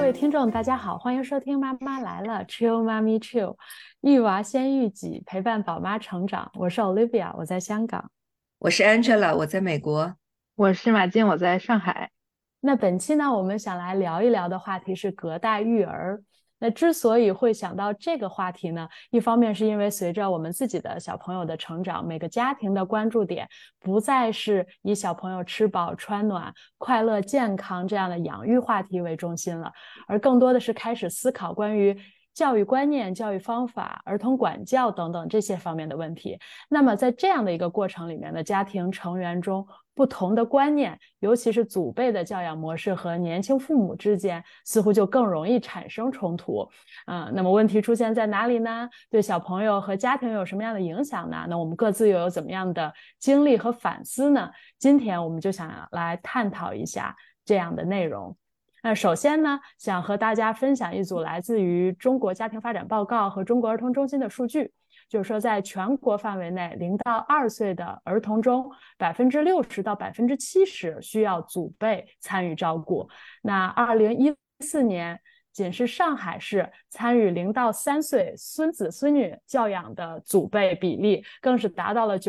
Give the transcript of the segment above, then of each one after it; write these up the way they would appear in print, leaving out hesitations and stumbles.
位听众，大家好，欢迎收听《妈妈来了》，Chill 妈咪 Chill，育娃先育己，陪伴宝妈成长。我是 Olivia，我在香港。 我是 Angela，我在美国。 我是马静，我在上海。 那本期呢，我们想来聊一聊的话题是隔代育儿。那之所以会想到这个话题呢，一方面是因为随着我们自己的小朋友的成长，每个家庭的关注点不再是以小朋友吃饱穿暖、快乐健康这样的养育话题为中心了，而更多的是开始思考关于教育观念、教育方法、儿童管教等等这些方面的问题。那么在这样的一个过程里面呢，家庭成员中不同的观念，尤其是祖辈的教养模式和年轻父母之间，似乎就更容易产生冲突。那么问题出现在哪里呢？对小朋友和家庭有什么样的影响呢？那我们各自又有怎么样的经历和反思呢？今天我们就想来探讨一下这样的内容。那首先呢，想和大家分享一组来自于中国家庭发展报告和中国儿童中心的数据。就是说，在全国范围内0到2岁的儿童中，60%到70%需要祖辈参与照顾。那2014年，仅是上海市参与0到3岁孙子孙女教养的祖辈比例，更是达到了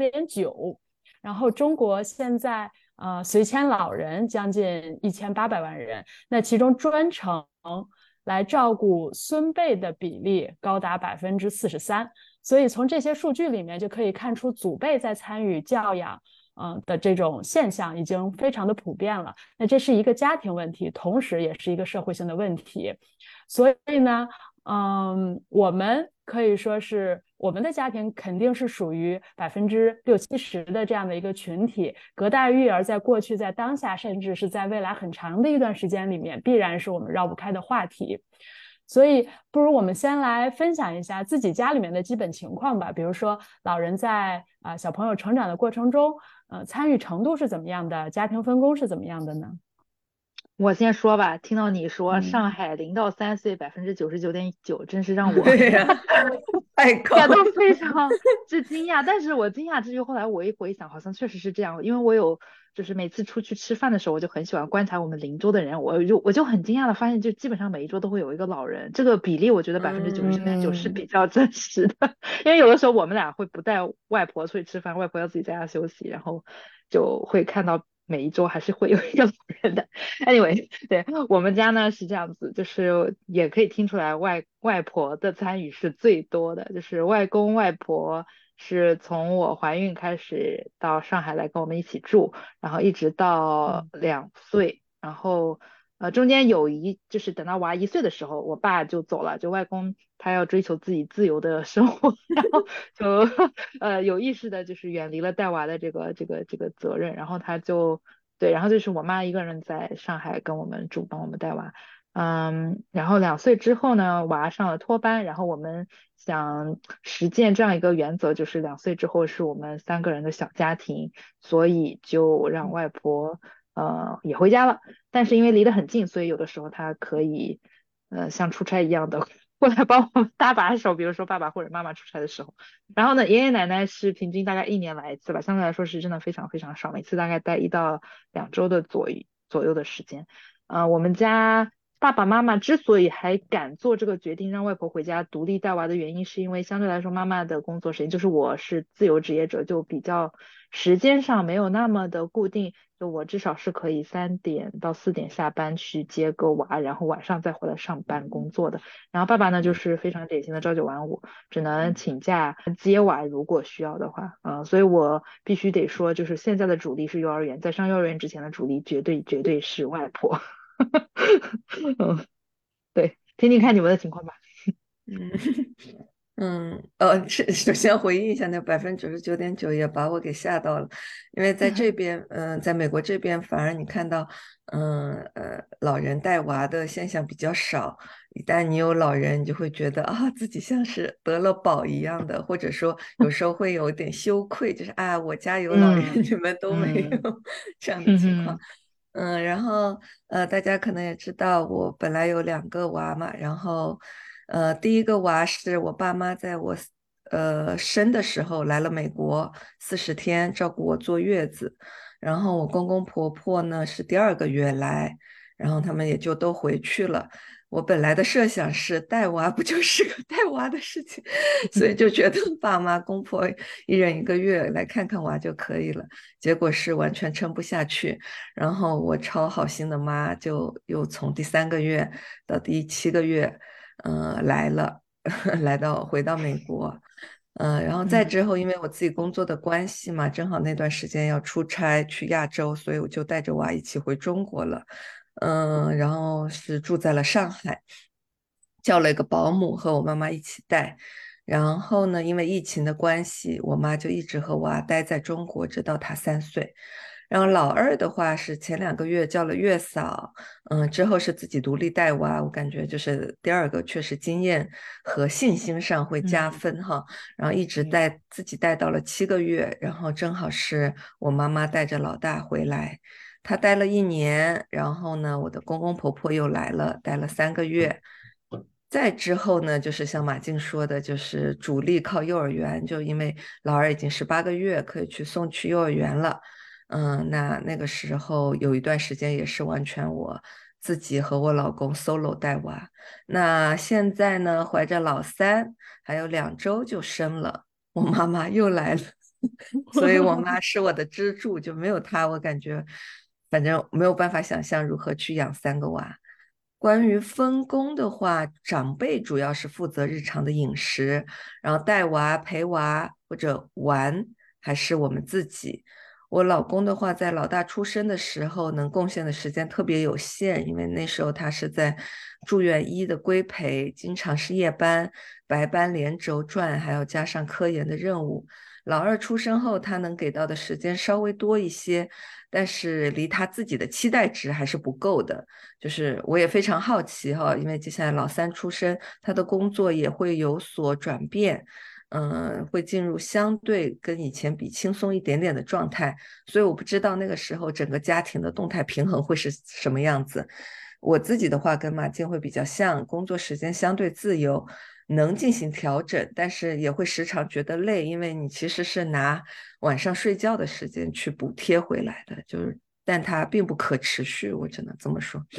99.9%。然后中国现在随迁老人将近1800万人，那其中专程来照顾孙辈的比例高达43%。所以从这些数据里面就可以看出，祖辈在参与教养的这种现象已经非常的普遍了。那这是一个家庭问题，同时也是一个社会性的问题。所以呢，我们可以说是我们的家庭肯定是属于60%-70%的这样的一个群体。隔代育儿在过去、在当下，甚至是在未来很长的一段时间里面，必然是我们绕不开的话题。所以，不如我们先来分享一下自己家里面的基本情况吧。比如说，老人在小朋友成长的过程中，参与程度是怎么样的？家庭分工是怎么样的呢？ 我先说吧，听到你说嗯。 上海0到3岁99.9%，真是让我对呀、太高了。 感到非常之惊讶。但是我惊讶之余，后来我一回想，好像确实是这样。因为我有就是每次出去吃饭的时候，我就很喜欢观察我们邻桌的人，我就很惊讶的发现，就基本上每一桌都会有一个老人。这个比例我觉得99.9%是嗯。 比较真实的。因为有的时候我们俩会不带外婆出去吃饭，外婆要自己在家休息，然后就会看到每一周还是会有一个老人的。Anyway，对，我们家呢是这样子，就是也可以听出来外婆的参与是最多的，就是外公外婆是从我怀孕开始到上海来跟我们一起住，然后一直到嗯。 2岁，然后中间就是等到娃1岁的时候，我爸就走了，就外公他要追求自己自由的生活，然后就有意识的就是远离了带娃的这个责任，然后他就对，然后就是我妈一个人在上海跟我们住，帮我们带娃。然后2岁之后呢，娃上了托班，然后我们想实践这样一个原则，就是2岁之后是我们3个人的小家庭，所以就让外婆也回家了。但是因为离得很近，所以有的时候她可以像出差一样的过来帮我们搭把手，比如说爸爸或者妈妈出差的时候。然后呢，爷爷奶奶是平均大概1年来一次吧，相对来说是真的非常非常少，每次大概待1到2周的左右的时间。我们家爸爸妈妈之所以还敢做这个决定，让外婆回家独立带娃的原因，是因为相对来说妈妈的工作时间，就是我是自由职业者，就比较时间上没有那么的固定，就我至少是可以3点到4点下班去接个娃，然后晚上再回来上班工作的。然后爸爸呢，就是非常典型的朝九晚五，只能请假接娃，如果需要的话，所以我必须得说，就是现在的主力是幼儿园，在上幼儿园之前的主力绝对绝对是外婆。嗯，对，听听看你们的情况吧。 嗯首先回忆一下，那99.9%也把我给吓到了，因为在这边，在美国这边，反而你看到，老人带娃的现象比较少。一旦你有老人，你就会觉得啊，自己像是得了宝一样的，或者说有时候会有点羞愧，就是啊，我家有老人， 嗯你们都没有嗯这样的情况。 哼哼然后大家可能也知道，我本来有2个娃嘛，然后第一个娃是我爸妈在我生的时候来了美国40天照顾我坐月子，然后我公公婆婆呢是第2个月来， 然后他们也就都回去了。我本来的设想是带娃不就是个带娃的事情，所以就觉得爸妈公婆一人一个月来看看娃就可以了。结果是完全撑不下去，然后我超好心的妈就又从第3个月到第7个月，来了，回到美国。然后再之后，因为我自己工作的关系嘛，正好那段时间要出差去亚洲，所以我就带着娃一起回中国了。然后是住在了上海，叫了一个保姆和我妈妈一起带。然后呢，因为疫情的关系，我妈就一直和娃待在中国，直到她3岁。然后老二的话是前2个月叫了月嫂，之后是自己独立带娃，我感觉就是第二个确实经验和信心上会加分哈。然后一直自己带到了7个月，然后正好是我妈妈带着老大回来，她待了1年，然后呢，我的公公婆婆又来了，待了3个月。再之后呢，就是像马静说的，就是主力靠幼儿园，就因为老二已经18个月，可以去送去幼儿园了。那个时候有一段时间也是完全我自己和我老公 solo 带娃。那现在呢，怀着老三，还有2周就生了，我妈妈又来了，所以我妈是我的支柱，就没有她，我感觉反正没有办法想象如何去养3个娃。关于分工的话，长辈主要是负责日常的饮食，然后带娃、陪娃或者玩，还是我们自己。我老公的话，在老大出生的时候，能贡献的时间特别有限，因为那时候他是在住院医的规培，经常是夜班、白班连轴转，还要加上科研的任务。老二出生后，他能给到的时间稍微多一些，但是离他自己的期待值还是不够的。就是我也非常好奇哈，因为接下来老三出生，他的工作也会有所转变，会进入相对跟以前比轻松一点点的状态，所以我不知道那个时候整个家庭的动态平衡会是什么样子。我自己的话跟马静会比较像，工作时间相对自由，能进行调整，但是也会时常觉得累，因为你其实是拿晚上睡觉的时间去补贴回来的，但它并不可持续，我只能这么说。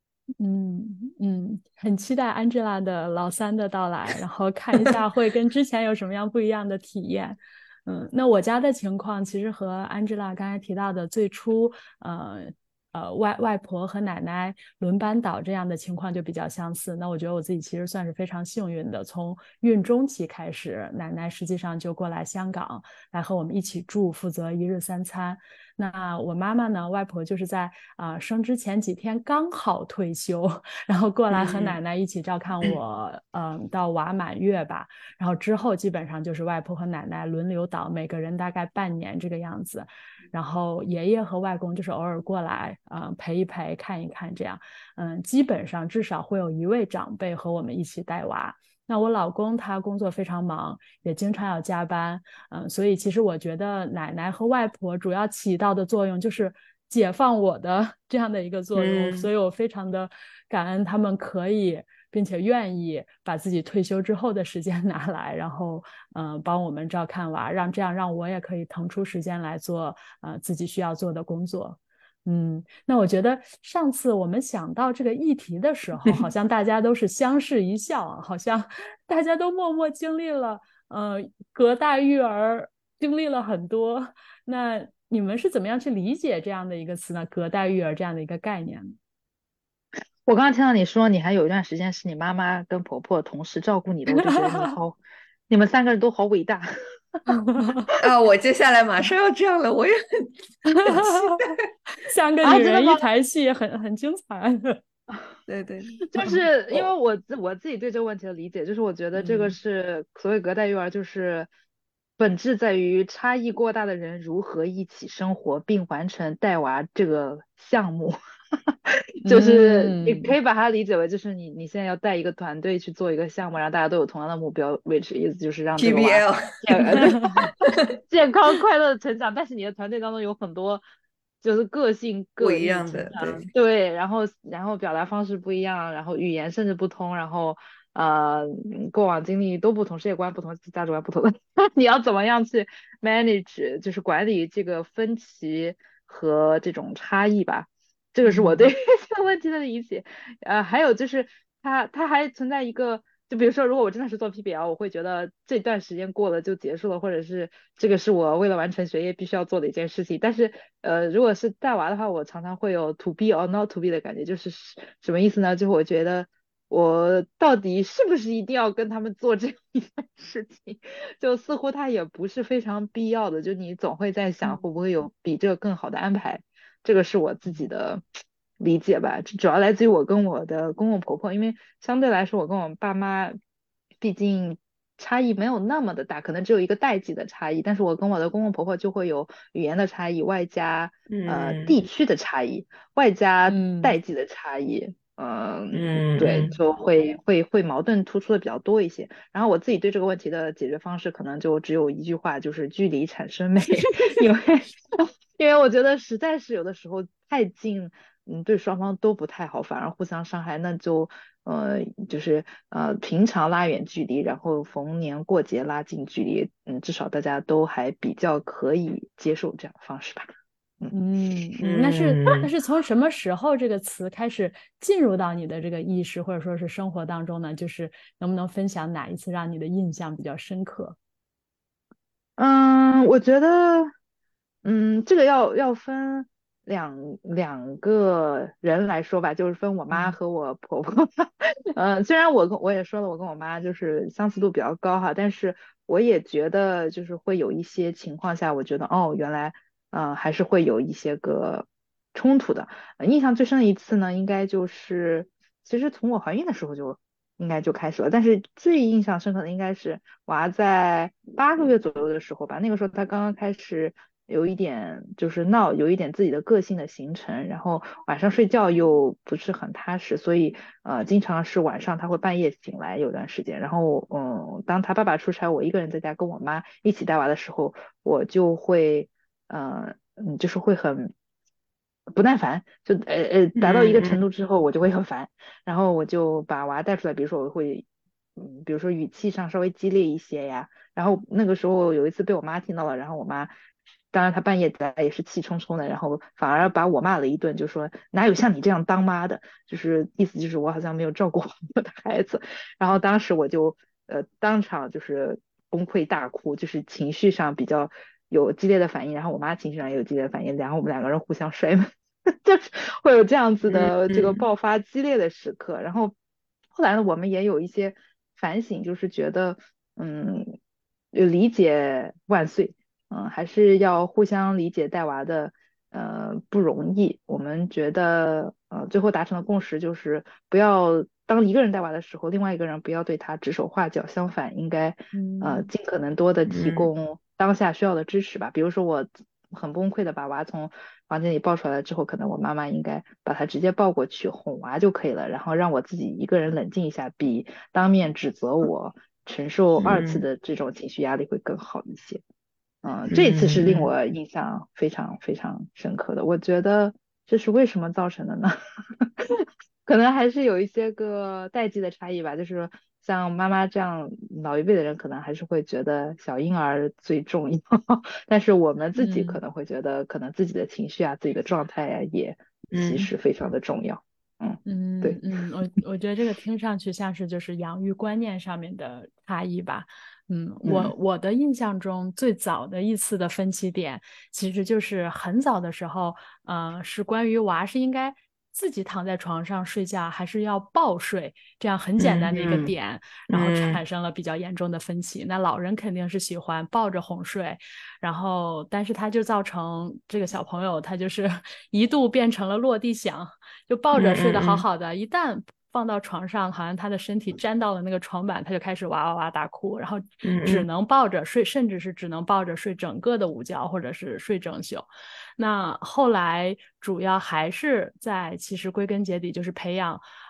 很期待 Angela 的老三的到来，然后看一下会跟之前有什么样不一样的体验。那我家的情况其实和 Angela 刚才提到的最初外婆和奶奶轮班倒这样的情况就比较相似。那我觉得我自己其实算是非常幸运的，从孕中期开始，奶奶实际上就过来香港来和我们一起住，负责1日3餐。那我妈妈呢，外婆就是在生之前几天刚好退休，然后过来和奶奶一起照看我，到娃满月吧。然后之后基本上就是外婆和奶奶轮流倒，每个人大概半年这个样子。然后爷爷和外公就是偶尔过来，陪一陪，看一看这样。基本上至少会有1位长辈和我们一起带娃。那我老公他工作非常忙，也经常要加班，所以其实我觉得奶奶和外婆主要起到的作用就是解放我的这样的一个作用，所以我非常的感恩他们可以并且愿意把自己退休之后的时间拿来，然后帮我们照看娃，让我也可以腾出时间来做自己需要做的工作。那我觉得上次我们想到这个议题的时候，好像大家都是相视一笑，好像大家都默默经历了隔代育儿，经历了很多。那你们是怎么样去理解这样的一个词呢？隔代育儿这样的一个概念？ 我刚刚听到你说你还有一段时间是你妈妈跟婆婆同时照顾你的，我就觉得你们3个人都好伟大。 我接下来马上要这样了，我也很期待。3个女人一台戏，很精彩。 对对， 就是因为我自己对这个问题的理解，就是我觉得这个是所谓隔代育儿，就是本质在于差异过大的人如何一起生活并完成带娃这个项目。就是你可以把它理解为，就是你现在要带一个团队去做一个项目，然后大家都有同样的目标，which is 就是让这个娃健康快乐的成长。但是你的团队当中有很多就是个性各异成长，对，然后表达方式不一样，然后语言甚至不通，然后过往经历都不同，世界观不同，价值观不同的，你要怎么样去 manage，就是管理这个分歧和这种差异吧。 这个是我对这个问题的理解。还有就是它还存在一个，就比如说，如果我真的是做 PBL，我会觉得这段时间过了就结束了，或者是这个是我为了完成学业必须要做的一件事情。但是如果是带娃的话，我常常会有 to be or not to be 的感觉，就是什么意思呢？就是我觉得我到底是不是一定要跟他们做这样一件事情？就似乎它也不是非常必要的，就你总会在想会不会有比这个更好的安排。这个是我自己的理解吧，主要来自于我跟我的公公婆婆，因为相对来说我跟我爸妈毕竟差异没有那么的大，可能只有一个代际的差异，但是我跟我的公公婆婆就会有语言的差异，外加嗯地区的差异，外加嗯代际的差异。对， 嗯嗯就会矛盾突出的比较多一些。然后我自己对这个问题的解决方式可能就只有一句话，就是距离产生美，因为因为我觉得实在是有的时候太近，对双方都不太好，反而互相伤害。那就就是平常拉远距离，然后逢年过节拉近距离，至少大家都还比较可以接受这样的方式吧。嗯。 那是从什么时候这个词开始进入到你的这个意识或者说是生活当中呢？就是能不能分享哪一次让你的印象比较深刻？ 我觉得，这个要分两个人来说吧，就是分我妈嗯和我婆婆。虽然我也说了，我跟我妈就是相似度比较高哈，但是我也觉得就是会有一些情况下，我觉得哦，原来还是会有一些个冲突的。印象最深的一次呢，应该就是其实从我怀孕的时候就应该就开始了，但是最印象深刻的应该是娃在8个月左右的时候吧，那个时候他刚刚开始有一点就是闹，有一点自己的个性的形成，然后晚上睡觉又不是很踏实，所以经常是晚上他会半夜醒来有段时间，然后当他爸爸出差，我一个人在家跟我妈一起带娃的时候，我就会就是会很不耐烦，就达到一个程嗯度之后，我就会很烦，然后我就把娃带出来，比如说我会，比如说语气上稍微激烈一些呀，然后那个时候有一次被我妈听到了，然后我妈，当然她半夜来也是气冲冲的，然后反而把我骂了一顿，就说哪有像你这样当妈的，就是意思就是我好像没有照顾好我的孩子，然后当时我就当场就是崩溃大哭，就是情绪上比较有激烈的反应，然后我妈情绪上也有激烈的反应，然后我们两个人互相摔门。就是会有这样子嗯的这个嗯爆发激烈的时刻。然后后来呢，我们也有一些反省，就是觉得理解万岁，还是要互相理解带娃的不容易。我们觉得最后达成的共识就是不要。当一个人带娃的时候，另外一个人不要对他指手画脚，相反应该嗯尽可能多的提嗯供当下需要的支持吧。比如说我很崩溃的把娃从房间里抱出来了之后，可能我妈妈应该把他直接抱过去哄娃就可以了，然后让我自己一个人冷静一下，比当面指责我承受2次嗯的这种情绪压力会更好一些。这一次是令嗯我印象非常非常深刻的。我觉得这是为什么造成的呢？可能还是有一些个代际的差异吧。就是像妈妈这样老一辈的人，可能还是会觉得小婴儿最重要，但是我们自己可嗯能会觉得，可能自己的情绪啊、自己的状态呀、也其嗯实非常的重要。对。 我觉得这个听上去像是就是养育观念上面的差异吧。我嗯我的印象中最早的一次的分歧点，其实就是很早的时候，是关于娃是应该自己躺在床上睡觉，还是要抱睡，这样很简单的一个嗯点，然后嗯产生了比较严重的分歧。那老人肯定是喜欢抱着哄睡，然后但是他就造成这个小朋友他就是一度变成了落地响，就抱着睡得好嗯好的，一旦放到床上，好像他的身体沾到了那个床板，他就开始哇哇哇大哭，然后只嗯能抱着睡，甚至是只能抱着睡整个的午觉，或者是睡整宿。那后来主要还是在，其实归根结底就是培养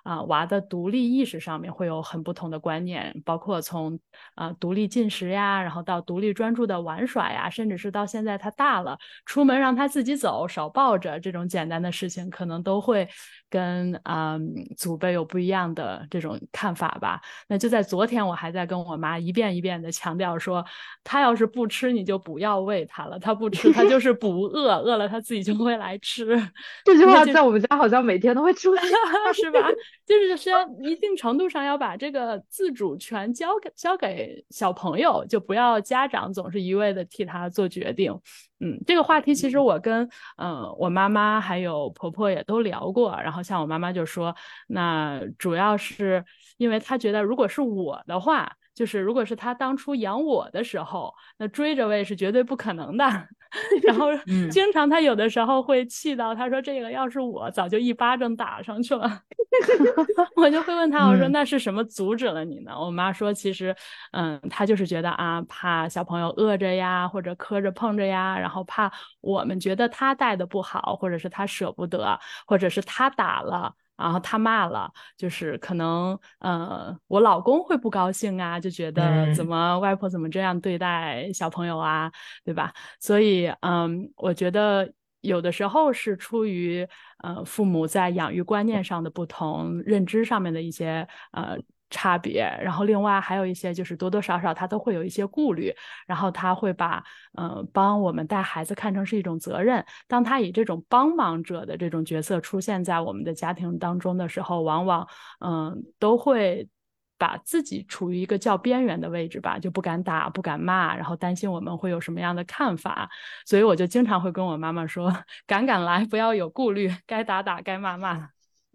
娃的独立意识上面会有很不同的观念，包括从独立进食呀，然后到独立专注的玩耍呀，甚至是到现在他大了，出门让他自己走，少抱着这种简单的事情，可能都会跟祖辈有不一样的这种看法吧。那就在昨天，我还在跟我妈一遍一遍的强调说，他要是不吃，你就不要喂他了，他不吃，他就是不饿，饿了他自己就会来吃。 这句话在我们家好像每天都会出现， 是吧？就是要一定程度上要把这个自主权交给小朋友，就不要家长总是一味的替他做决定。这个话题其实我跟我妈妈还有婆婆也都聊过，然后像我妈妈就说，那主要是因为她觉得如果是我的话，就是如果是她当初养我的时候，那追着喂是绝对不可能的。然后经常她有的时候会气到，她说这个要是我早就一巴掌打上去了。我就会问她，我说那是什么阻止了你呢？我妈说其实她就是觉得怕小朋友饿着呀，或者磕着碰着呀，然后怕我们觉得她带的不好，或者是她舍不得，或者是她打了然后他骂了，就是可能我老公会不高兴啊，就觉得怎么外婆怎么这样对待小朋友啊，对吧？所以我觉得有的时候是出于父母在养育观念上的不同，认知上面的一些差别，然后另外还有一些就是多多少少他都会有一些顾虑，然后他会把帮我们带孩子看成是一种责任。当他以这种帮忙者的这种角色出现在我们的家庭当中的时候，往往都会把自己处于一个较边缘的位置吧，就不敢打不敢骂，然后担心我们会有什么样的看法。所以我就经常会跟我妈妈说，敢敢来，不要有顾虑，该打打该骂骂。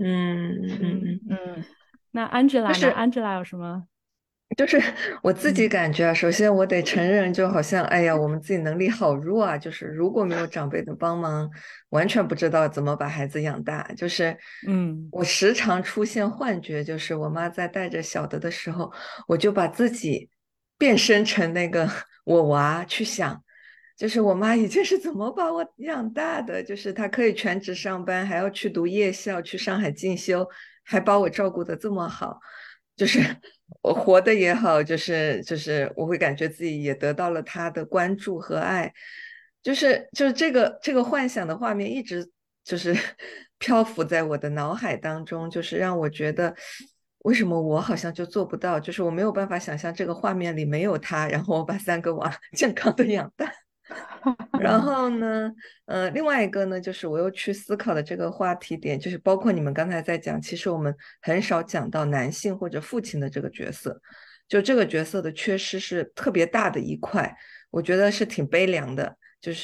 那 Angela 呢？Angela 有什么？ 就是我自己感觉啊，首先我得承认，就好像哎呀，我们自己能力好弱啊，就是如果没有长辈的帮忙，完全不知道怎么把孩子养大。就是我时常出现幻觉，就是我妈在带着小的时候，我就把自己变身成那个我娃去想，就是我妈以前是怎么把我养大的，就是她可以全职上班，还要去读夜校，去上海进修，还把我照顾得这么好。就是我活的也好，就是我会感觉自己也得到了他的关注和爱，就是这个幻想的画面一直就是漂浮在我的脑海当中，就是让我觉得为什么我好像就做不到，就是我没有办法想象这个画面里没有他，然后我把3个娃健康的养大。然后呢，另外一个呢，就是我又去思考的这个话题点，就是包括你们刚才在讲，其实我们很少讲到男性或者父亲的这个角色，就这个角色的缺失是特别大的一块，我觉得是挺悲凉的。就是，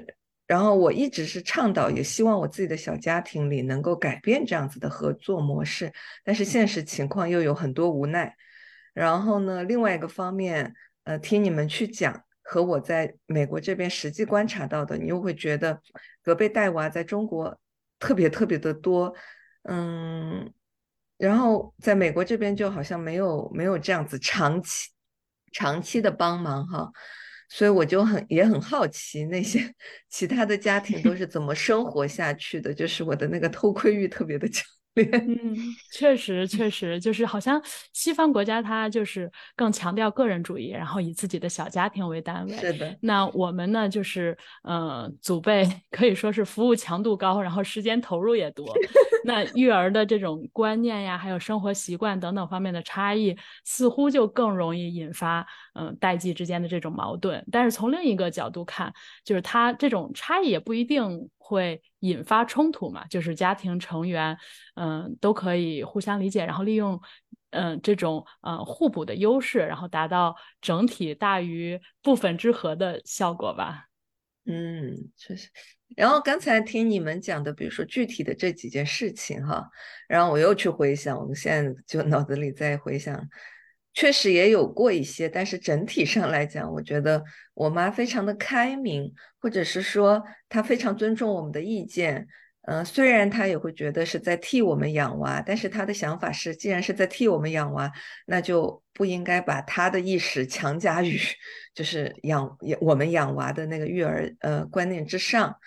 然后我一直是倡导，也希望我自己的小家庭里能够改变这样子的合作模式，但是现实情况又有很多无奈。然后呢，另外一个方面，听你们去讲。和我在美国这边实际观察到的，你又会觉得隔辈带娃在中国特别特别的多，然后在美国这边就好像没有这样子长期的帮忙哈，所以我就也很好奇那些其他的家庭都是怎么生活下去的，就是我的那个偷窥欲特别的强烈。 确实，就是好像西方国家它就是更强调个人主义，然后以自己的小家庭为单位。 是的， 那我们呢，就是祖辈可以说是服务强度高，然后时间投入也多。那育儿的这种观念呀，还有生活习惯等等方面的差异，似乎就更容易引发代际之间的这种矛盾。但是从另一个角度看，就是它这种差异也不一定会引发冲突嘛，就是家庭成员都可以互相理解，然后利用这种互补的优势，然后达到整体大于部分之和的效果吧。 确实。然后刚才听你们讲的，比如说具体的这几件事情哈，然后我又去回想，我现在就脑子里在回想，确实也有过一些，但是整体上来讲，我觉得我妈非常的开明，或者是说她非常尊重我们的意见。虽然她也会觉得是在替我们养娃，但是她的想法是，既然是在替我们养娃，那就不应该把她的意识强加于就是我们养娃的那个育儿观念之上。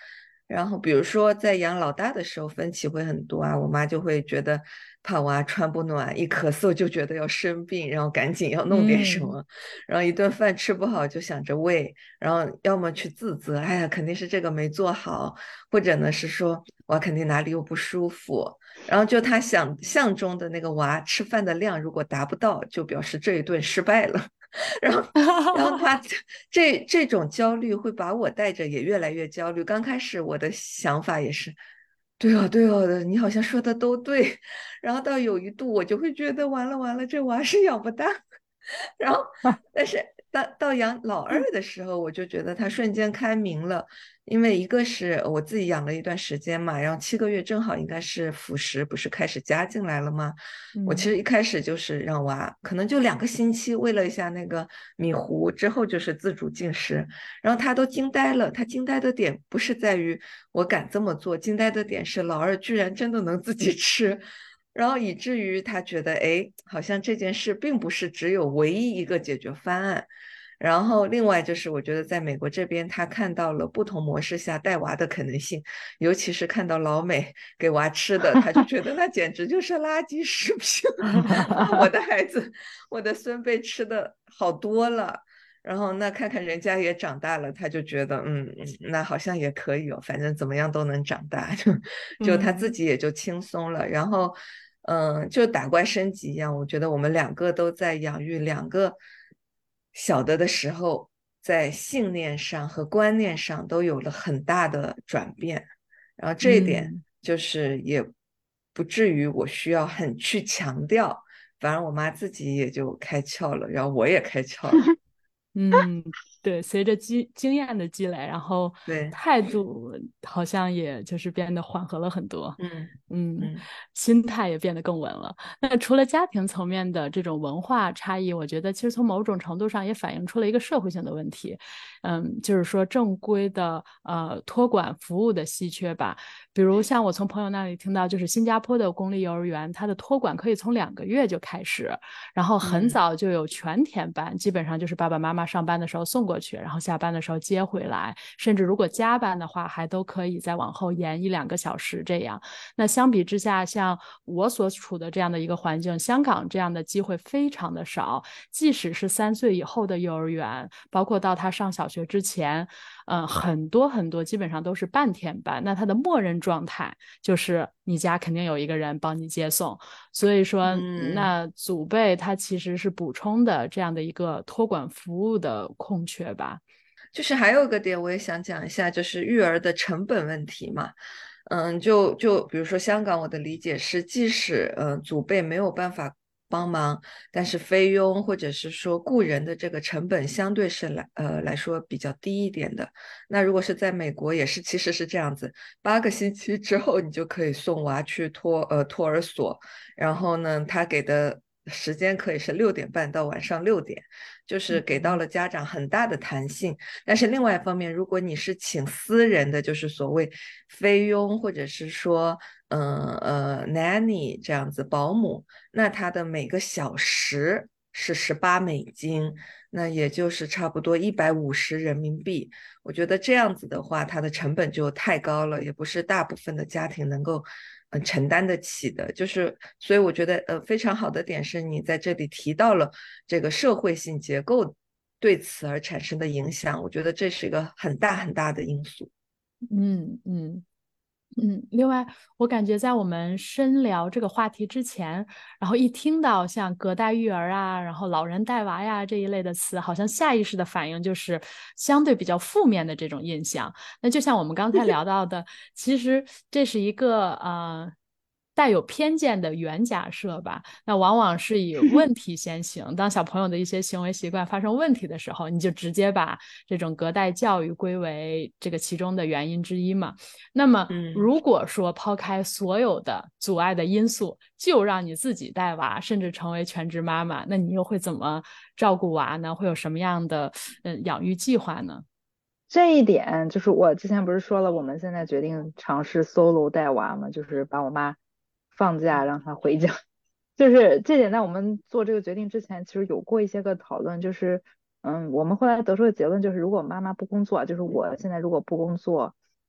然后比如说在养老大的时候分歧会很多啊，我妈就会觉得怕娃穿不暖，一咳嗽就觉得要生病，然后赶紧要弄点什嗯么，然后一顿饭吃不好就想着喂，然后要么去自责，哎呀肯定是这个没做好，或者呢是说娃肯定哪里又不舒服，然后就他想象中的那个娃吃饭的量如果达不到，就表示这一顿失败了。然后，然后他这种焦虑会把我带着也越来越焦虑。刚开始我的想法也是，对哦对哦的，你好像说的都对。然后到有一度我就会觉得完了完了，这娃是养不大。然后，但是到养老二的时候，我就觉得他瞬间开明了，因为一个是我自己养了一段时间嘛，然后7个月正好应该是辅食，不是开始加进来了吗？我其嗯实一开始就是让娃，可能就2个星期喂了一下那个米糊，之后就是自主进食，然后他都惊呆了。他惊呆的点不是在于我敢这么做，惊呆的点是老二居然真的能自己吃。然后以至于他觉得，哎，好像这件事并不是只有唯一一个解决方案。然后另外就是，我觉得在美国这边，他看到了不同模式下带娃的可能性，尤其是看到老美给娃吃的，他就觉得那简直就是垃圾食品。那我的孩子，我的孙辈吃的好多了。然后那看看人家也长大了，他就觉得那好像也可以哦，反正怎么样都能长大，就他自嗯己也就轻松了。然后就打怪升级一样，我觉得我们两个都在养育两个小的时候，在信念上和观念上都有了很大的转变。然后这一点嗯。 就是也不至于我需要很去强调，反而我妈自己也就开窍了，然后我也开窍了。 嗯，对，随着经验的积累，然后对， 态度好像也就是变得缓和了很多， 嗯嗯， 嗯心态也变得更稳了。那除了家庭层面的这种文化差异，我觉得其实从某种程度上也反映出了一个社会性的问题，就是说正规的托管服务的稀缺吧。比如像我从朋友那里听到，就是新加坡的公立幼儿园，它的托管可以从2个月就开始。然后很嗯早就有全天班，基本上就是爸爸妈妈上班的时候送过去，然后下班的时候接回来，甚至如果加班的话，还都可以再往后延1-2个小时这样。那相比之下，像我所处的这样的一个环境，香港这样的机会非常的少，即使是3岁以后的幼儿园，包括到他上小学之前，很多很多基本上都是半天班，那他的默认状态就是你家肯定有一个人帮你接送，所以说嗯。 那祖辈他其实是补充的这样的一个托管服务的空缺吧。 就是还有一个点，我也想讲一下，就是育儿的成本问题嘛。就比如说香港，我的理解是，即使祖辈没有办法帮忙，但是菲佣或者是说雇人的这个成本相对是来说比较低一点的。那如果是在美国，也是其实是这样子，8个星期之后你就可以送娃去托儿所，然后呢，他给的时间可以是6点半到晚上6点。就是给到了家长很大的弹性。但是另外一方面，如果你是请私人的，就是所谓菲佣或者是说nanny 这样子保姆，那他的每个小时是18美金，那也就是差不多150人民币。我觉得这样子的话，它的成本就太高了，也不是大部分的家庭能够承担得起的。就是所以我觉得非常好的点是你在这里提到了这个社会性结构对此而产生的影响，我觉得这是一个很大很大的因素。 嗯嗯。另外，我感觉在我们深聊这个话题之前，然后一听到像隔代育儿啊，然后老人带娃呀这一类的词，好像下意识的反应就是相对比较负面的这种印象。那就像我们刚才聊到的，其实这是一个带有偏见的原假设吧。那往往是以问题先行，当小朋友的一些行为习惯发生问题的时候，你就直接把这种隔代教育归为这个其中的原因之一嘛。那么， 嗯。 如果说抛开所有的阻碍的因素，就让你自己带娃，甚至成为全职妈妈，那你又会怎么照顾娃呢？会有什么样的养育计划呢？ 这一点就是我之前不是说了，我们现在决定尝试 solo 带娃嘛，就是把我妈放假让她回家。就是这点，在我们做这个决定之前，其实有过一些个讨论，就是我们后来得出的结论就是，如果妈妈不工作，就是我现在如果不工作，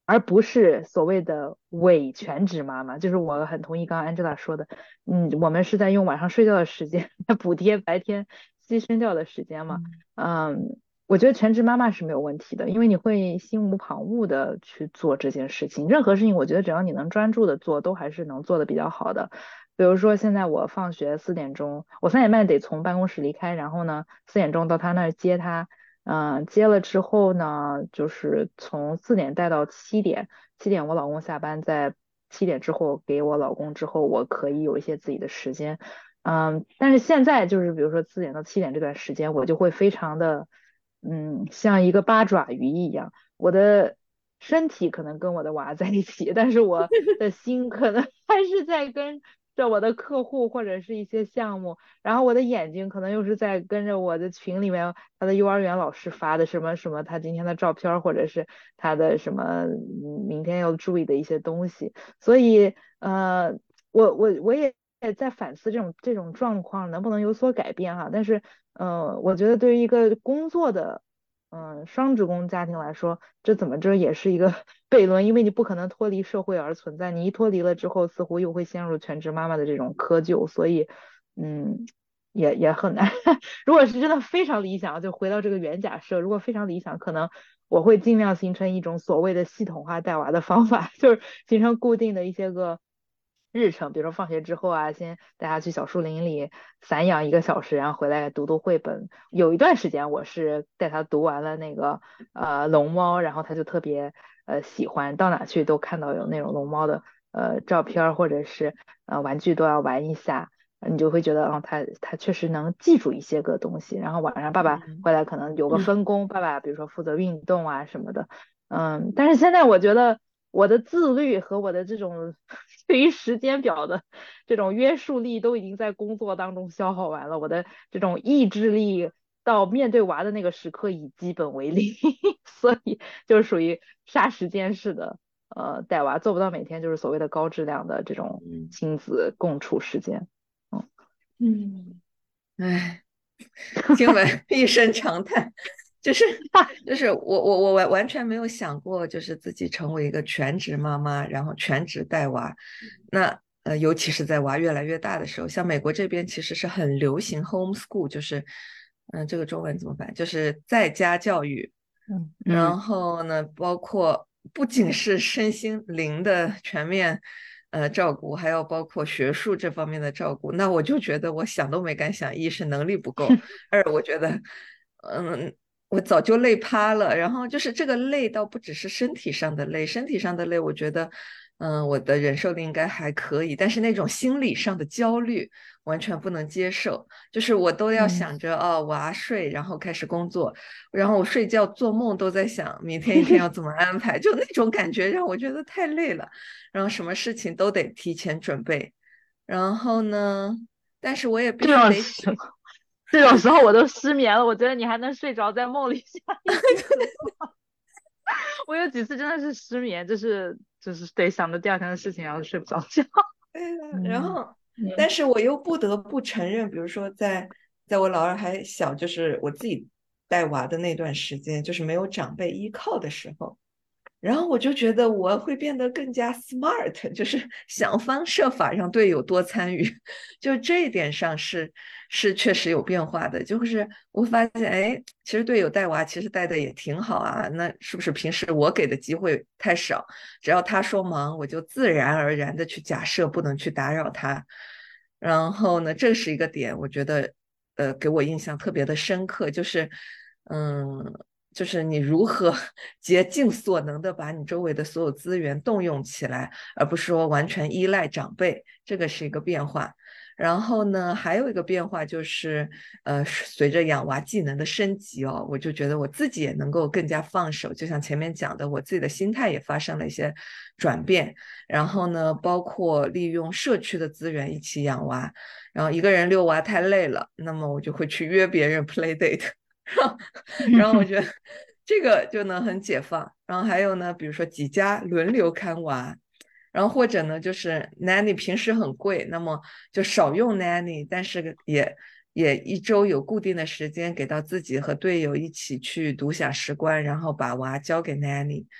而不是所谓的伪全职妈妈。就是我很同意刚刚 Angela 说的，我们是在用晚上睡觉的时间来补贴白天牺牲掉的时间嘛。 嗯我觉得全职妈妈是没有问题的，因为你会心无旁骛的去做这件事情。任何事情，我觉得只要你能专注的做，都还是能做的比较好的。比如说现在我放学4点钟，我3点半得从办公室离开，然后呢4点钟到他那儿接他。接了之后呢，就是从4点带到7点，七点我老公下班，在7点之后给我老公之后，我可以有一些自己的时间。但是现在就是比如说4点到7点这段时间，我就会非常的，像一个八爪鱼一样，我的身体可能跟我的娃在一起，但是我的心可能还是在跟着我的客户或者是一些项目，然后我的眼睛可能又是在跟着我的群里面他的幼儿园老师发的什么什么他今天的照片儿，或者是他的什么明天要注意的一些东西。所以我也在反思这种状况能不能有所改变哈。但是我觉得对于一个工作的双职工家庭来说，这也是一个悖论，因为你不可能脱离社会而存在，你一脱离了之后，似乎又会陷入全职妈妈的这种窠臼，所以嗯，也很难。如果是真的非常理想，就回到这个原假设，如果非常理想，可能我会尽量形成一种所谓的系统化带娃的方法，就是形成固定的一些个日程，比如说放学之后啊，先带他去小树林里散养1个小时，然后回来读读绘本。有一段时间我是带他读完了那个龙猫，然后他就特别喜欢，到哪去都看到有那种龙猫的照片儿或者是玩具都要玩一下。你就会觉得，他确实能记住一些个东西。然后晚上爸爸嗯回来可能有个分工，爸爸比如说负责运动啊什么的。但是现在我觉得我的自律和我的这种对于时间表的这种约束力都已经在工作当中消耗完了，我的这种意志力到面对娃的那个时刻已基本为零，所以就是属于杀时间式的带娃，做不到每天就是所谓的高质量的这种嗯亲子共处时间。嗯。 嗯，哎，听完一声长叹，就是就是我完全没有想过，就是自己成为一个全职妈妈，然后全职带娃。那尤其是在娃越来越大的时候，像美国这边其实是很流行 homeschool，就是这个中文怎么办？就是在家教育。 嗯。 然后呢，包括不仅是身心灵的全面照顾，还要包括学术这方面的照顾。那我就觉得我想都没敢想，一是能力不够，二我觉得，嗯，我早就累趴了。然后就是这个累倒不只是身体上的累，身体上的累，我觉得，我的忍受力应该还可以，但是那种心理上的焦虑完全不能接受。就是我都要嗯。 想着哦，娃睡，然后开始工作。然后我睡觉做梦都在想明天一天要怎么安排，就那种感觉让我觉得太累了，然后什么事情都得提前准备，然后呢，但是我也必这须得种时候，这种时候我都失眠了。我觉得你还能睡着，在梦里下一次。我有几次真的是失眠，就是得想着第二天的事情，然后睡不着觉。 对的，然嗯后，但是我又不得不承认，比如说在我老二还小，就是我自己带娃的那段时间，就是没有长辈依靠的时候。然后我就觉得我会变得更加 smart，就是想方设法让队友多参与，就这一点上是确实有变化的。就是我发现，哎，其实队友带娃其实带的也挺好啊，那是不是平时我给的机会太少？只要他说忙，我就自然而然的去假设不能去打扰他。然后呢，这是一个点，我觉得给我印象特别的深刻，就是嗯。就是你如何竭尽所能的把你周围的所有资源动用起来，而不是说完全依赖长辈，这个是一个变化。然后呢，还有一个变化就是，随着养娃技能的升级哦，我就觉得我自己也能够更加放手，就像前面讲的，我自己的心态也发生了一些转变。然后呢，包括利用社区的资源一起养娃，然后一个人遛娃太累了，那么我就会去约别人 play date。然后我觉得这个就能很解放。然后还有呢，比如说几家轮流看娃，然后或者呢，就是 nanny 平时很贵，那么就少用 nanny，但是也一周有固定的时间给到自己和队友一起去独享时光，然后把娃交给 nanny。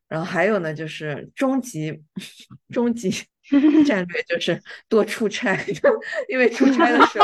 然后还有呢，就是终极战略就是多出差，因为出差的时候，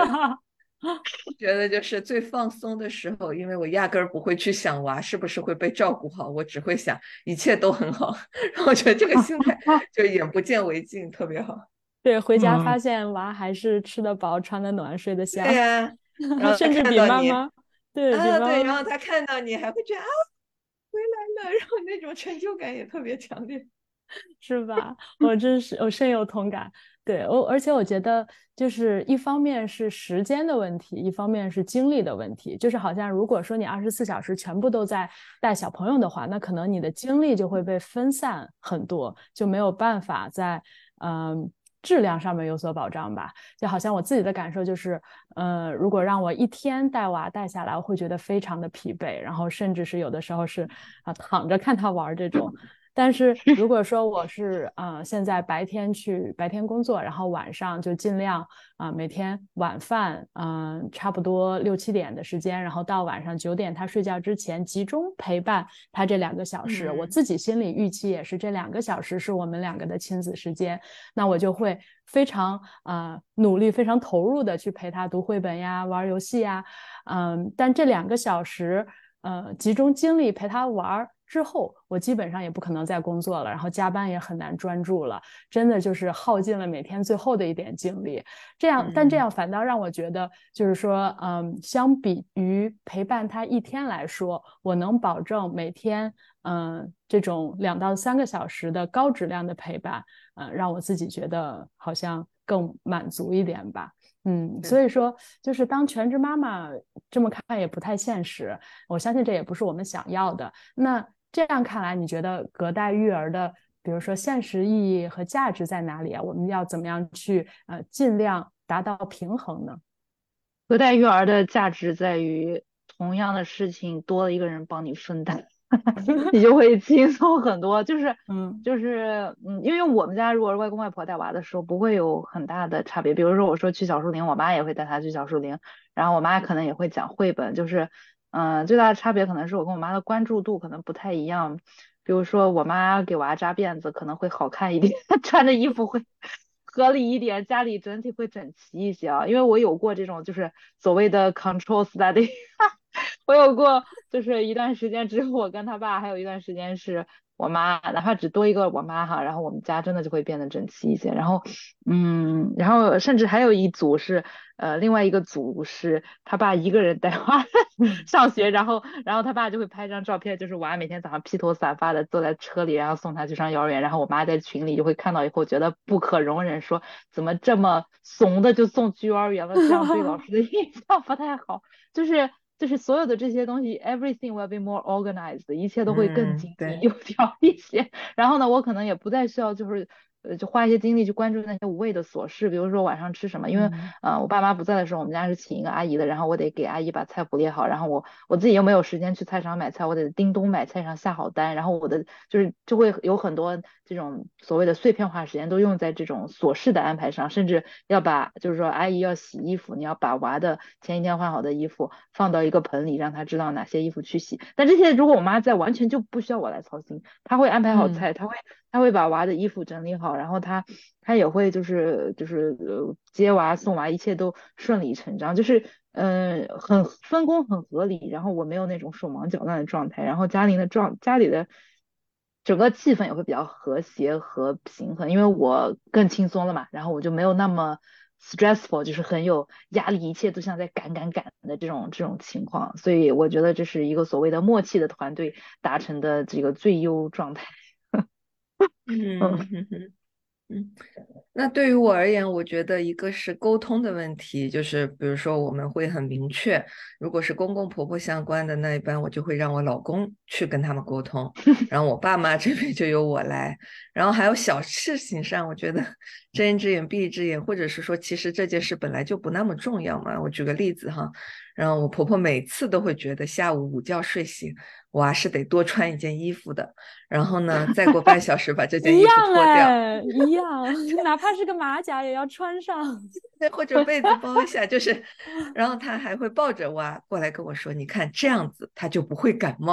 我觉得就是最放松的时候，因为我压根儿不会去想娃是不是会被照顾好，我只会想一切都很好。然后我觉得这个心态就眼不见为净，特别好。 对，回家发嗯， 现娃还是吃得饱、穿得暖、睡得香， 对呀，然后他甚至比看到你妈妈，对，比啊，对， 妈妈然后他看到你还会觉得啊回来了，然后那种成就感也特别强烈。 是吧？我深有同感。对，而且我觉得，就是一方面是时间的问题，一方面是精力的问题。就是好像如果说你24小时全部都在带小朋友的话，那可能你的精力就会被分散很多，就没有办法在质量上面有所保障吧。就好像我自己的感受就是，如果让我一天带娃带下来，我会觉得非常的疲惫，然后甚至是有的时候是躺着看他玩这种。但是如果说我是现在白天工作，然后晚上就尽量每天晚饭差不多6、7点的时间，然后到晚上9点他睡觉之前集中陪伴他这2个小时，我嗯自己心里预期也是这2个小时是我们两个的亲子时间，那我就会非常努力、非常投入的去陪他读绘本呀、玩游戏呀，但这2个小时集中精力陪他玩之后，我基本上也不可能再工作了，然后加班也很难专注了，真的就是耗尽了每天最后的一点精力。但这嗯样反倒让我觉得，就是说，相比于陪伴他一天来说，我能保证每天，这种2到3个小时的高质量的陪伴，让我自己觉得好像更满足一点吧。所以说，就是当全职妈妈这么看也不太现实，我相信这也不是我们想要的。那这样看来，你觉得隔代育儿的，比如说现实意义和价值在哪里啊？我们要怎么样去尽量达到平衡呢？ 隔代育儿的价值在于，同样的事情多了一个人帮你分担，你就会轻松很多。 嗯因为我们家如果是外公外婆带娃的时候，不会有很大的差别。比如说我说去小树林，我妈也会带她去小树林，然后我妈可能也会讲绘本，最大的差别可能是我跟我妈的关注度可能不太一样。比如说我妈给娃扎辫子可能会好看一点，穿的衣服会合理一点，家里整体会整齐一些啊。因为我有过这种就是所谓的 control study，我有过就是一段时间只有我跟他爸，还有一段时间是我妈，哪怕只多一个我妈哈，然后我们家真的就会变得整齐一些。然后甚至还有一组是另外一个组是他爸一个人带娃嗯上学，然后他爸就会拍张照片，就是娃每天早上披头散发的坐在车里，然后送他去上幼儿园，然后我妈在群里就会看到以后觉得不可容忍，说怎么这么怂的就送去幼儿园了，这样对老师的印象不太好。就是就是所有的这些东西，everything will be more organized，一切都会更嗯， 井井对， 有条一些。然后呢，我可能也不再需要就花一些精力去关注那些无谓的琐事，比如说晚上吃什么。因为嗯我爸妈不在的时候，我们家是请一个阿姨的，然后我得给阿姨把菜谱列好，然后我自己又没有时间去菜场买菜，我得叮咚买菜上下好单，然后就会有很多这种所谓的碎片化时间都用在这种琐事的安排上，甚至就是说阿姨要洗衣服，你要把娃的前一天换好的衣服放到一个盆里，让她知道哪些衣服去洗。但这些如果我妈在，完全就不需要我来操心，她会安排好嗯菜，她会把娃的衣服整理好，然后她也会接娃送娃，一切都顺理成章，就是很分工很合理，然后我没有那种手忙脚乱的状态，然后家里的整个气氛也会比较和谐和平衡，因为我更轻松了嘛，然后我就没有那么 stressful，就是很有压力，一切都像在赶的这种情况，所以我觉得这是一个所谓的默契的团队达成的这个最优状态。嗯嗯哼哼。嗯，那对于我而言，我觉得一个是沟通的问题，就是比如说我们会很明确，如果是公公婆婆相关的，那一般我就会让我老公去跟他们沟通，然后我爸妈这边就由我来，然后还有小事情上，我觉得睁一只眼闭一只眼，或者是说其实这件事本来就不那么重要嘛。我举个例子哈，然后我婆婆每次都会觉得下午午觉睡醒，我还是得多穿一件衣服的，然后呢，再过半小时把这件衣服一样脱掉。 哎，一样，哪怕是个马甲也要穿上。 或者被子包一下，就是，然后他还会抱着娃过来跟我说：“你看这样子，他就不会感冒。”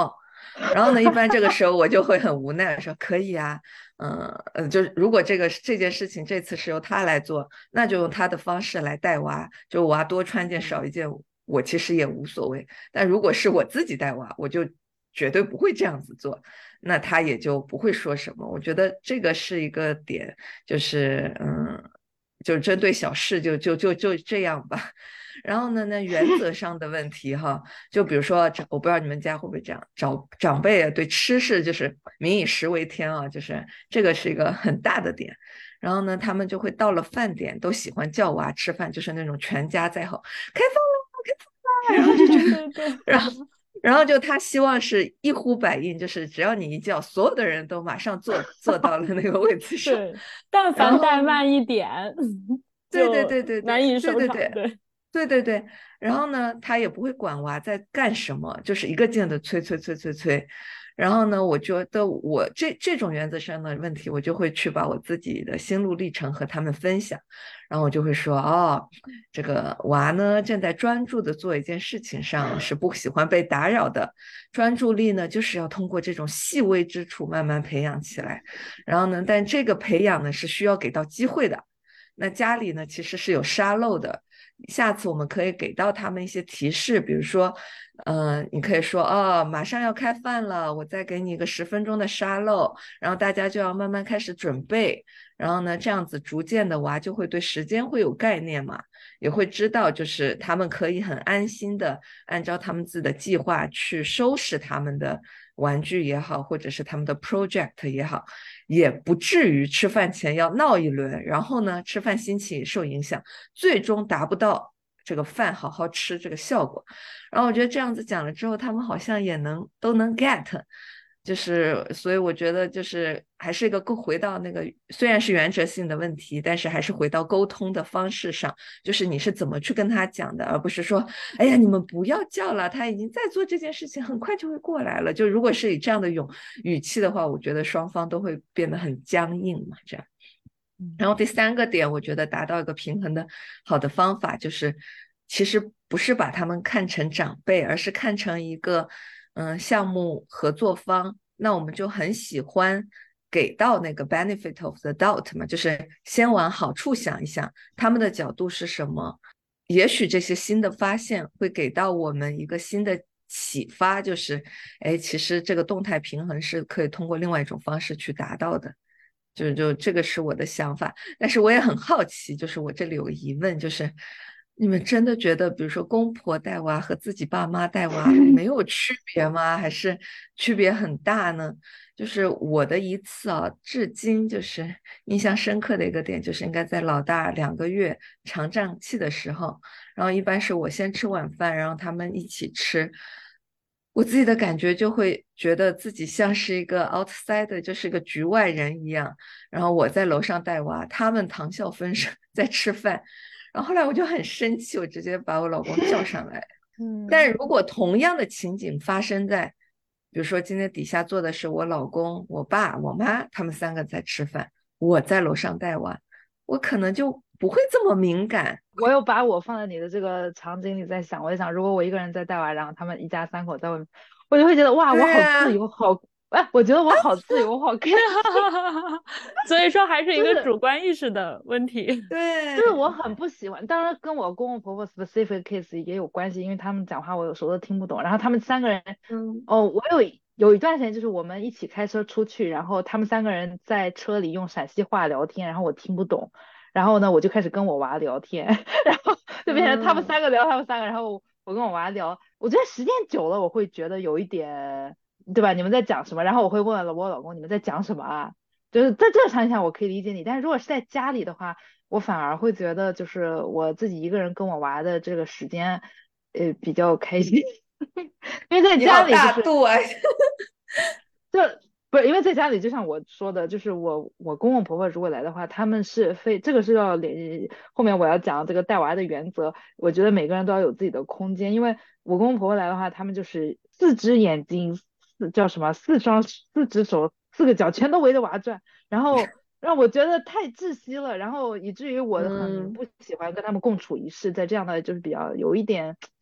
然后呢，一般这个时候我就会很无奈说可以啊，就是如果这件事情这次是由他来做，那就用他的方式来带娃，就娃多穿件少一件，我其实也无所谓。但如果是我自己带娃，我就绝对不会这样子做，那他也就不会说什么。我觉得这个是一个点，就是就针对小事就这样吧。然后呢，那原则上的问题哈，就比如说，我不知道你们家会不会这样，长辈啊对吃是就是民以食为天啊，就是这个是一个很大的点。然后呢，他们就会到了饭点都喜欢叫娃吃饭，就是那种全家在吼开饭了，开饭了，然后就觉得， 对对， 然后就他希望是一呼百应，就是只要你一叫，所有的人都马上坐到了那个位置上。 对，但凡然后怠慢一点， 对对就对对对难以收场。 对对对对， 对对对，然后呢，他也不会管娃在干什么，就是一个劲的催催催催催。然后呢，我觉得我这种原则上的问题，我就会去把我自己的心路历程和他们分享。然后我就会说，哦，这个娃呢正在专注的做一件事情上，是不喜欢被打扰的。专注力呢，就是要通过这种细微之处慢慢培养起来。然后呢，但这个培养呢是需要给到机会的。那家里呢其实是有沙漏的，下次我们可以给到他们一些提示，比如说，你可以说，哦，马上要开饭了，我再给你一个10分钟的沙漏，然后大家就要慢慢开始准备，然后呢，这样子逐渐的娃就会对时间会有概念嘛，也会知道就是他们可以很安心的按照他们自己的计划去收拾他们的玩具也好，或者是他们的 project 也好，也不至于吃饭前要闹一轮，然后呢，吃饭心情受影响，最终达不到这个饭好好吃这个效果。然后我觉得这样子讲了之后，他们好像也都能 get，就是所以我觉得就是还是一个回到那个虽然是原则性的问题，但是还是回到沟通的方式上，就是你是怎么去跟他讲的，而不是说哎呀你们不要叫了，他已经在做这件事情，很快就会过来了。就如果是以这样的语气的话，我觉得双方都会变得很僵硬嘛，这样。然后第三个点，我觉得达到一个平衡的好的方法，就是其实不是把他们看成长辈，而是看成一个项目合作方。那我们就很喜欢给到那个 benefit of the doubt 嘛，就是先往好处想一想，他们的角度是什么。也许这些新的发现会给到我们一个新的启发，就是哎，其实这个动态平衡是可以通过另外一种方式去达到的。就这个是我的想法，但是我也很好奇，就是我这里有个疑问，就是你们真的觉得，比如说公婆带娃和自己爸妈带娃没有区别吗？还是区别很大呢？就是我的一次啊，至今就是印象深刻的一个点，就是应该在老大2个月肠胀气的时候，然后一般是我先吃晚饭，然后他们一起吃。我自己的感觉就会觉得自己像是一个 outsider，就是个局外人一样。然后我在楼上带娃，他们谈笑风生在吃饭。然后后来我就很生气，我直接把我老公叫上来。但如果同样的情景发生在，比如说今天底下坐的是我老公、我爸、我妈，他们3个在吃饭，我在楼上带娃，我可能就不会这么敏感。 我又把我放在你的这个场景里在想，我在想，如果我一个人在带娃，然后他们一家三口在外面，我就会觉得哇，我好自对啊， 由，好，哎，我觉得我好自由，我好开心， 所以说还是一个就是主观意识的问题。 就是对， 我很不喜欢，当然跟我公公婆婆 specific case 也有关系，因为他们讲话我有时候都听不懂。然后他们三个人， 嗯哦，我有一段时间就是我们一起开车出去，然后他们三个人在车里用陕西话聊天，然后我听不懂，然后呢我就开始跟我娃聊天，然后就变成他们嗯。 三个聊他们三个，然后我跟我娃聊，我觉得时间久了我会觉得有一点，对吧？你们在讲什么？然后我会问我老公你们在讲什么啊？就是在这个场景下我可以理解你，但是如果是在家里的话。我反而会觉得，就是我自己一个人跟我娃的这个时间，比较开心，因为在你好家里就是大度啊！ 就不是因为在家里，就像我说的，就是我公公婆婆如果来的话，他们是这个是要后面我要讲这个带娃的原则，我觉得每个人都要有自己的空间，因为我公公婆婆来的话，他们就是4只眼睛，叫什么4只手4个脚全都围着娃转，然后让我觉得太窒息了，然后以至于我很嗯不喜欢跟他们共处一室，在这样的就是比较有一点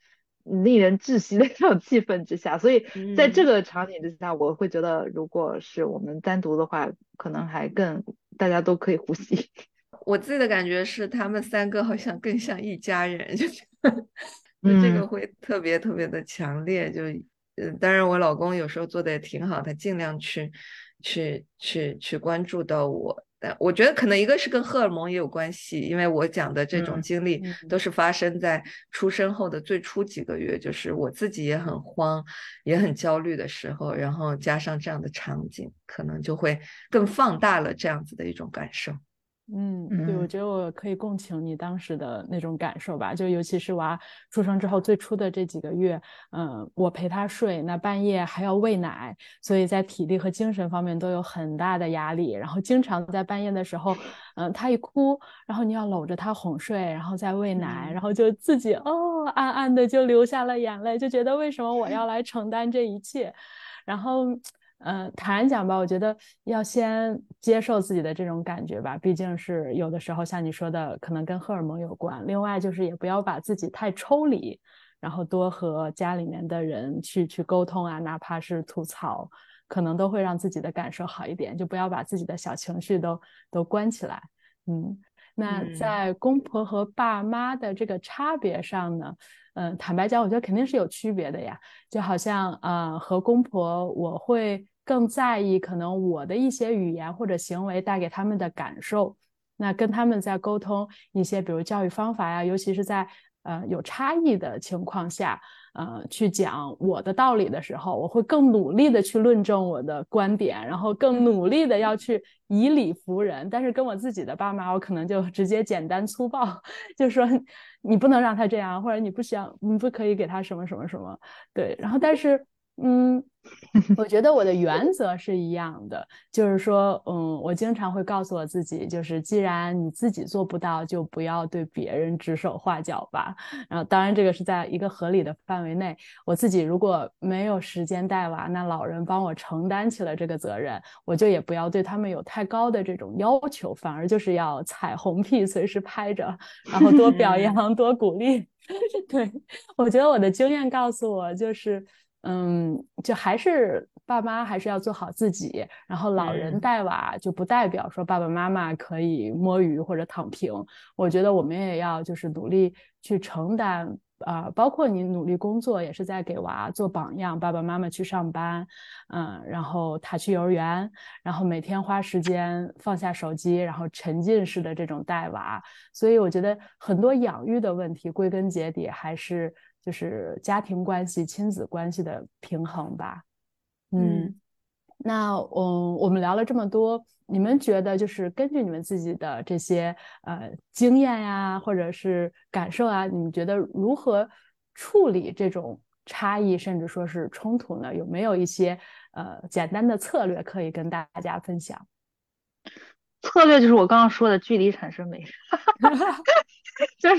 令人窒息的这种气氛之下，所以在这嗯。 个场景之下，我会觉得如果是我们单独的话，可能还更大家都可以呼吸。 我自己的感觉是，他们三个好像更像一家人，就这个嗯会特别特别的强烈。当然我老公有时候做的也挺好，他尽量去关注到我。但我觉得可能一个是跟荷尔蒙也有关系，因为我讲的这种嗯经历嗯都是发生在出生后的最初几个月，就是我自己也很慌、也很焦虑的时候，然后加上这样的场景，可能就会更放大了这样子的一种感受。 对，我嗯觉得我可以共情你当时的那种感受吧，就尤其是娃出生之后最初的这几个月，我陪他睡，那半夜还要喂奶，所以在体力和精神方面都有很大的压力，然后经常在半夜的时候，他一哭，然后你要搂着他哄睡，然后再喂奶，然嗯后就自己暗暗的就流下了眼泪，就觉得为什么我要来承担这一切，然后。坦然讲吧，我觉得要先接受自己的这种感觉吧，毕竟是有的时候像你说的，可能跟荷尔蒙有关。另外就是也不要把自己太抽离，然后多和家里面的人去沟通啊，哪怕是吐槽，可能都会让自己的感受好一点。就不要把自己的小情绪都关起来。嗯，那嗯在公婆和爸妈的这个差别上呢，坦白讲，我觉得肯定是有区别的呀。就好像和公婆，我会更在意可能我的一些语言或者行为带给他们的感受。那跟他们在沟通一些，比如教育方法呀，尤其是在有差异的情况下，去讲我的道理的时候，我会更努力的去论证我的观点，然后更努力的要去以理服人。但是跟我自己的爸妈，我可能就直接简单粗暴，就说你不能让他这样，或者你不想，你不可以给他什么什么什么。对，然后但是嗯，我觉得我的原则是一样的，就是说，我经常会告诉我自己，就是既然你自己做不到，就不要对别人指手画脚吧。然后，当然这个是在一个合理的范围内。我自己如果没有时间带娃，那老人帮我承担起了这个责任，我就也不要对他们有太高的这种要求，反而就是要彩虹屁随时拍着，然后多表嗯扬，多鼓励。对，我觉得我的经验告诉我，就是就还是爸妈还是要做好自己，然后老人嗯带娃就不代表说爸爸妈妈可以摸鱼或者躺平。我觉得我们也要就是努力去承担。包括你努力工作，也是在给娃做榜样。爸爸妈妈去上班，然后他去幼儿园，然后每天花时间放下手机，然后沉浸式的这种带娃。所以我觉得很多养育的问题，归根结底还是就是家庭关系、亲子关系的平衡吧。 嗯。 那我们聊了这么多，你们觉得就是根据你们自己的这些经验呀，或者是感受啊，你们觉得如何处理这种差异，甚至说是冲突呢？有没有一些简单的策略可以跟大家分享？ 策略就是我刚刚说的距离产生美。就是，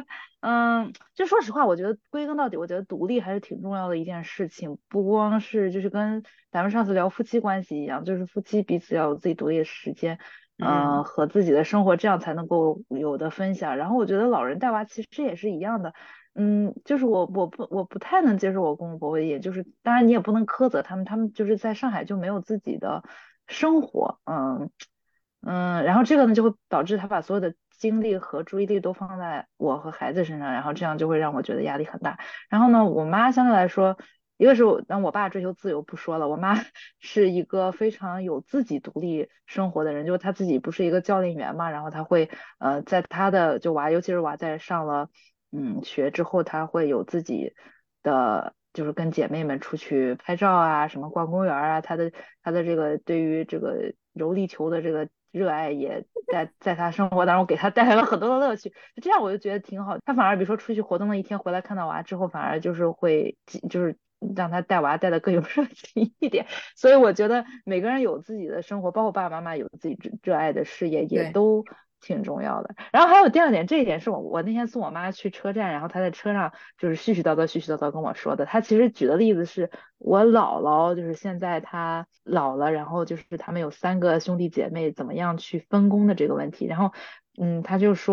就说实话，我觉得归根到底，我觉得独立还是挺重要的一件事情，不光是就是跟咱们上次聊夫妻关系一样，就是夫妻彼此要有自己独立的时间， 嗯和自己的生活，这样才能够有的分享。然后我觉得老人带娃其实也是一样的，就是我不太能接受我公公婆婆的，也就是当然你也不能苛责他们，他们就是在上海就没有自己的生活，然后这个呢就会导致他把所有的精力和注意力都放在我和孩子身上，然后这样就会让我觉得压力很大。然后呢，我妈相对来说，一个是我爸追求自由不说了，我妈是一个非常有自己独立生活的人，就是她自己不是一个教练员嘛，然后她会在她的就娃，尤其是娃在上了学之后，她会有自己的。就是跟姐妹们出去拍照啊，什么逛公园啊，她的这个对于这个柔力球的这个热爱也在她生活当中给她带来了很多的乐趣。这样我就觉得挺好。她反而比如说出去活动了一天回来看到娃之后，反而就是会就是让她带娃带的更有热情一点。所以我觉得每个人有自己的生活，包括爸爸妈妈有自己热爱的事业，也对。 都挺重要的。然后还有第二点，这一点是我那天送我妈去车站，然后她在车上就是絮絮叨叨跟我说的。她其实举的例子是我姥姥，就是现在她老了，然后就是他们有3个兄弟姐妹怎么样去分工的这个问题。然后她就说。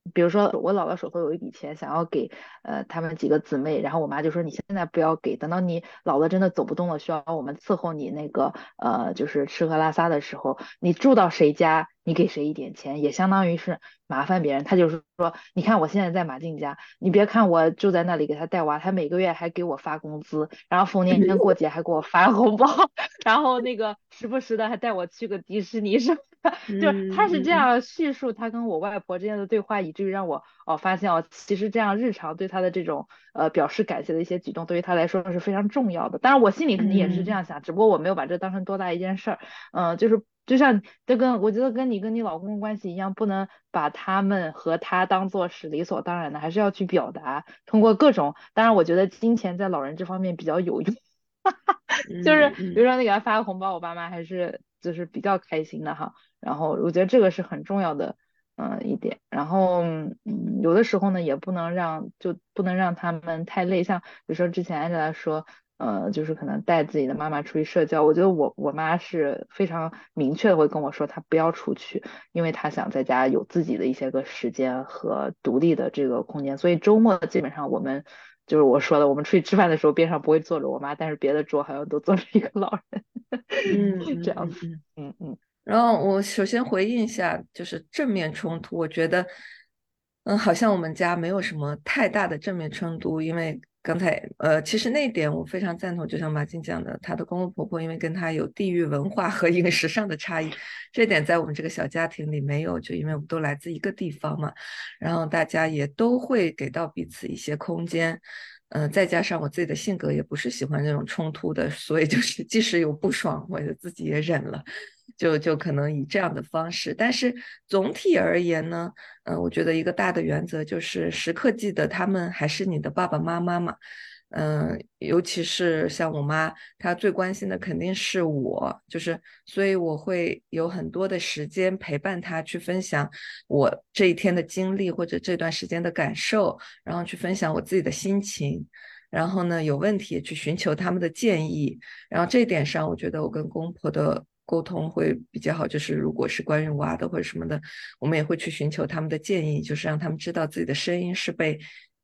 比如说我姥姥手头有一笔钱想要给他们几个姊妹，然后我妈就说你现在不要给，等到你老了真的走不动了，需要我们伺候你那个就是吃喝拉撒的时候，你住到谁家，你给谁一点钱，也相当于是麻烦别人。他就是说，你看我现在在马静家，你别看我就在那里给他带娃，他每个月还给我发工资，然后逢年过节还给我发红包，然后那个时不时的还带我去个迪士尼什么的，就是他是这样叙述他跟我外婆之间的对话，以至于让我发现其实这样日常对他的这种表示感谢的一些举动，对于他来说是非常重要的。当然我心里肯定也是这样想，只不过我没有把这当成多大一件事儿。就是就像我觉得跟你老公的关系一样，不能把他们和他当做是理所当然的，还是要去表达，通过各种。当然，我觉得金钱在老人这方面比较有用。就是比如说那给他发个红包，我爸妈还是就是比较开心的哈。然后我觉得这个是很重要的，一点。然后有的时候呢，也不能让他们太累。像比如说之前 Angela 说，就是可能带自己的妈妈出去社交，我觉得我妈是非常明确的会跟我说，她不要出去，因为她想在家有自己的一些个时间和独立的这个空间。所以周末基本上我们。就是我说的，我们出去吃饭的时候，边上不会坐着我妈，但是别的桌好像都坐着一个老人，这样子。 然后我首先回应一下，就是正面冲突，我觉得，好像我们家没有什么太大的正面冲突，因为刚才其实那一点我非常赞同，就像马静讲的，她的公公婆婆因为跟她有地域文化和饮食上的差异，这点在我们这个小家庭里没有，就因为我们都来自一个地方嘛，然后大家也都会给到彼此一些空间。再加上我自己的性格也不是喜欢这种冲突的，所以就是即使有不爽，我就自己也忍了，就可能以这样的方式。但是总体而言呢，我觉得一个大的原则就是时刻记得他们还是你的爸爸妈妈嘛。尤其是像我妈，她最关心的肯定是我，就是所以我会有很多的时间陪伴她去分享我这一天的经历或者这段时间的感受，然后去分享我自己的心情，然后呢有问题也去寻求他们的建议，然后这一点上我觉得我跟公婆的沟通会比较好，就是如果是关于娃的或者什么的，我们也会去寻求他们的建议，就是让他们知道自己的声音是被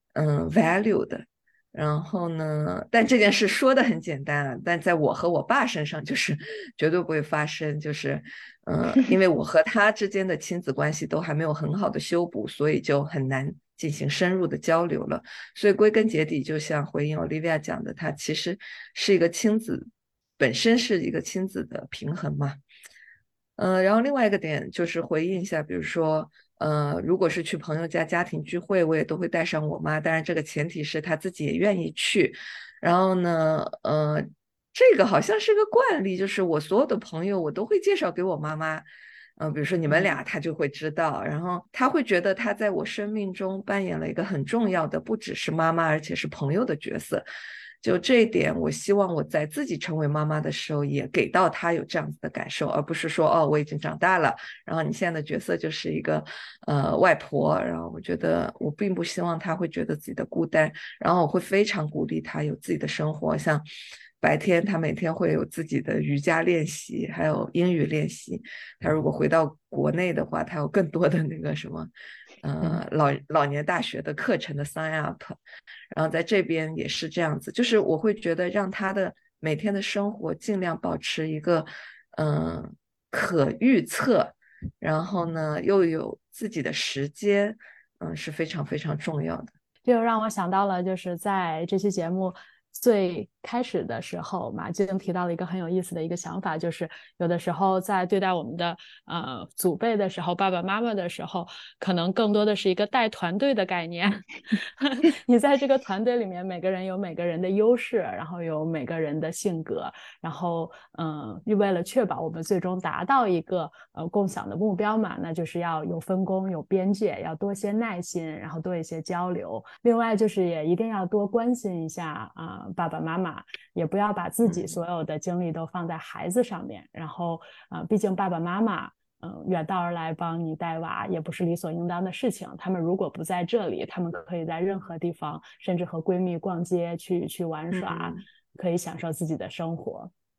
value 的。然后呢，但这件事说的很简单啊，但在我和我爸身上就是绝对不会发生，就是因为我和他之间的亲子关系都还没有很好的修补，所以就很难进行深入的交流了。所以归根结底，就像回应 Olivia 讲的，它其实是一个亲子，本身是一个亲子的平衡嘛。然后另外一个点就是回应一下，比如说，如果是去朋友家家庭聚会，我也都会带上我妈，当然这个前提是她自己也愿意去。然后呢，这个好像是个惯例，就是我所有的朋友我都会介绍给我妈妈，比如说你们俩，她就会知道，然后她会觉得她在我生命中扮演了一个很重要的，不只是妈妈，而且是朋友的角色。就这一点，我希望我在自己成为妈妈的时候，也给到她有这样子的感受，而不是说哦，我已经长大了，然后你现在的角色就是一个外婆，然后我觉得我并不希望她会觉得自己的孤单，然后我会非常鼓励她有自己的生活，像白天她每天会有自己的瑜伽练习，还有英语练习，她如果回到国内的话，她有更多的那个什么。老年大学的课程的 sign up，然后在这边也是这样子，就是我会觉得让他的每天的生活尽量保持一个可预测，然后呢又有自己的时间，是非常非常重要的。 这就让我想到了，就是在这期节目最开始的时候，马静提到了一个很有意思的一个想法，就是有的时候在对待我们的祖辈的时候，爸爸妈妈的时候，可能更多的是一个带团队的概念。你在这个团队里面，每个人有每个人的优势，然后有每个人的性格，然后为了确保我们最终达到一个共享的目标嘛，那就是要有分工、有边界，要多些耐心，然后多一些交流。另外就是也一定要多关心一下爸爸妈妈，也不要把自己所有的精力都放在孩子上面。然后毕竟爸爸妈妈远道而来帮你带娃也不是理所应当的事情，他们如果不在这里，他们可以在任何地方，甚至和闺蜜逛街去玩耍，可以享受自己的生活。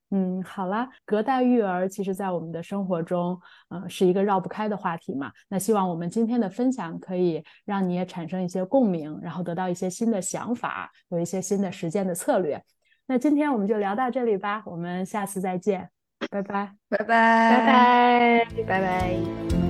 好啦，隔代育儿其实在我们的生活中，是一个绕不开的话题嘛。那希望我们今天的分享可以让你也产生一些共鸣，然后得到一些新的想法，有一些新的实践的策略。那今天我们就聊到这里吧，我们下次再见，拜拜。 拜拜拜。 拜，拜拜。